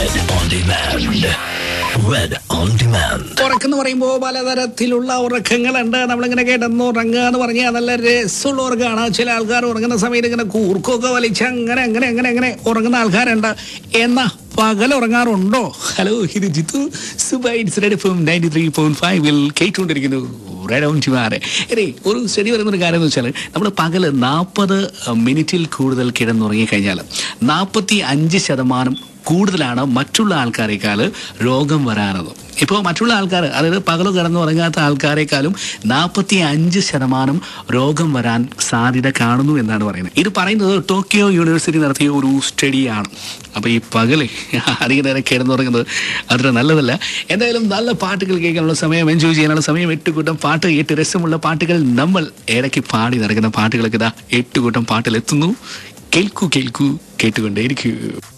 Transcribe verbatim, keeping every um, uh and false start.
Red on demand. Red on demand. ഉറക്കെന്ന് പറയുമ്പോൾ പലതരത്തിലുള്ള ഉറക്കങ്ങളുണ്ട്. നമ്മളിങ്ങനെ കിടന്ന് ഉറങ്ങുക എന്ന് പറഞ്ഞാൽ നല്ല രസമുള്ള ഉറക്കമാണ്. ചില ആൾക്കാർ ഉറങ്ങുന്ന സമയത്ത് ഇങ്ങനെ കൂർക്കൊക്കെ വലിച്ച് അങ്ങനെ അങ്ങനെ അങ്ങനെ അങ്ങനെ ഉറങ്ങുന്ന ആൾക്കാരുണ്ട്. എന്നാ പകൽ ഉറങ്ങാറുണ്ടോ? ഹലോ, ഇത് ജിത്തു സുബൈറ്റ്സ് red F M ninety three point ഫൈവിൽ കേട്ടുകൊണ്ടിരിക്കുന്നു. റെഡ് ഓൺ ടിമാരെ. ഇനി ഒരു സ്റ്റഡി പറയുന്നൊരു കാര്യം എന്ന് വെച്ചാൽ നമ്മൾ പകൽ നാൽപ്പത് മിനിറ്റിൽ കൂടുതൽ കിടന്നുറങ്ങി കഴിഞ്ഞാൽ നാൽപ്പത്തി അഞ്ച് ശതമാനം കൂടുതലാണ് മറ്റുള്ള ആൾക്കാരെക്കാൾ രോഗം വരാനത്. ഇപ്പോൾ മറ്റുള്ള ആൾക്കാർ, അതായത് പകൽ കിടന്നുറങ്ങാത്ത ആൾക്കാരെക്കാളും നാൽപ്പത്തി അഞ്ച് ശതമാനം രോഗം വരാൻ സാധ്യത കാണുന്നു എന്നാണ് പറയുന്നത്. ഇത് പറയുന്നത് ടോക്കിയോ യൂണിവേഴ്സിറ്റി നടത്തിയ ഒരു സ്റ്റഡിയാണ്. അപ്പോൾ ഈ പകല് അധികം നേരം കിടന്നുറങ്ങുന്നത് അത്ര നല്ലതല്ല. എന്തായാലും നല്ല പാട്ടുകൾ കേൾക്കാനുള്ള സമയം, എൻജോയ് ചെയ്യാനുള്ള സമയം. എട്ടുകൂട്ടം പാട്ട്, എട്ട് രസമുള്ള പാട്ടുകൾ, നമ്മൾ ഇടയ്ക്ക് പാടി നടക്കുന്ന പാട്ടുകളൊക്കെ ഇതാ എട്ടുകൂട്ടം പാട്ടിലെത്തുന്നു. കേൾക്കൂ കേൾക്കൂ കേട്ടുകൊണ്ടേയിരിക്കൂ.